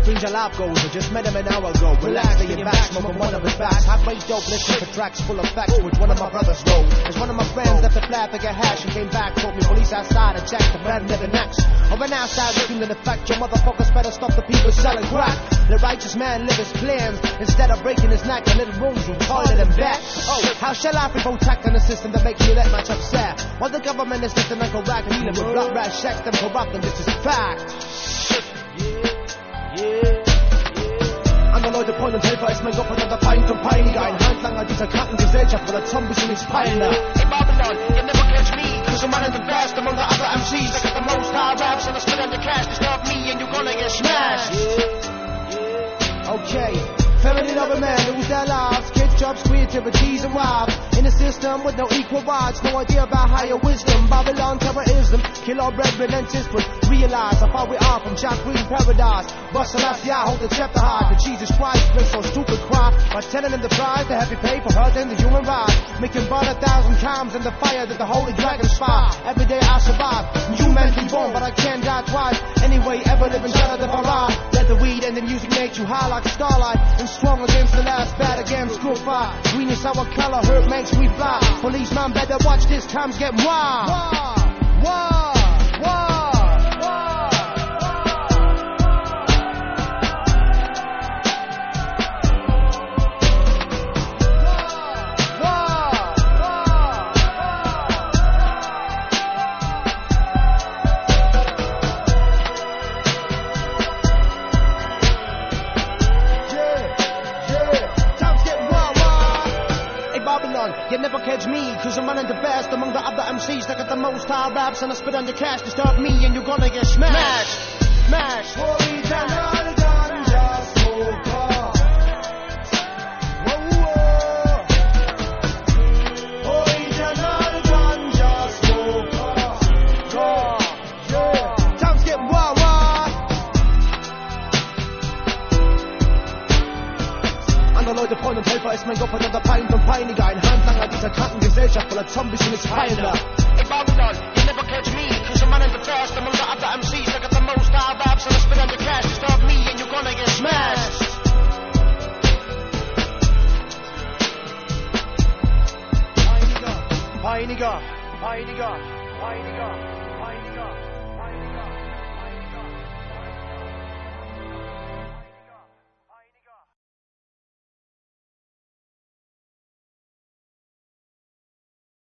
Strange your life goes, I just met him an hour ago. Relax, laying back, smoking one of his backs. Hot-rate dope, listening for tracks full of facts, which one of my brothers wrote. As one of my friends left the flat to get hash and came back, told me police outside and checked the brand never next. I ran outside looking to the fact, your motherfuckers better stop the people selling crack. The righteous man live his plans, instead of breaking his neck, a little rooms will toilet him back. Oh, how shall I be protecting a system that makes me that much upset? While the government is listening and correct, dealing with blood rat shacks, them corrupting, this is fact. An der Leute Freund und Helfer ist mein gottverdammter Feind und Peiniger. Ein Handlanger dieser kranken Gesellschaft voller Zombies und Expeiner. In Babylon, you never catch me, cause I'm one of the best among the other MCs. I got the most high raps and I spit on the cash. Disturb me and you're gonna get smashed. Okay, family loving man lose their lives. Kids, jobs, creativities and wives. In a system with no equal rights, no idea about higher wisdom. Babylon terrorism, kill our brethren and sistren. Realize how far we are from Jack Green paradise. Bustin' us, yeah, hold the chapter high. The Jesus Christ been so stupid cry by telling them the price they have to pay for hurting the human rights. Making burn 1,000 times in the fire that the holy dragons fire. Every day I survive. You men be born, but I can't die twice. Anyway, ever living shadow the bara. Let the weed and the music make you high like starlight. And strong against the last, bad against school fire. Green is our color, herb makes we fly. Policeman better watch this, times get wild. You never catch me, cause I'm running the best among the other MCs. I got the most high raps and I spit on your cash. Disturb me and you're gonna get smashed. Smash. Leute, Freund und Helfer ist mein gottverdammter Feind und Peiniger. Ein Handlanger dieser kranken Gesellschaft voller Zombies und Expeiner. In Babylon, you never catch me, cause I'm running the fast among the other MCs. I got the most high raps and I spit on the cash. Disturb me and you're gonna get smashed. Peiniger, Peiniger, Peiniger, Peiniger.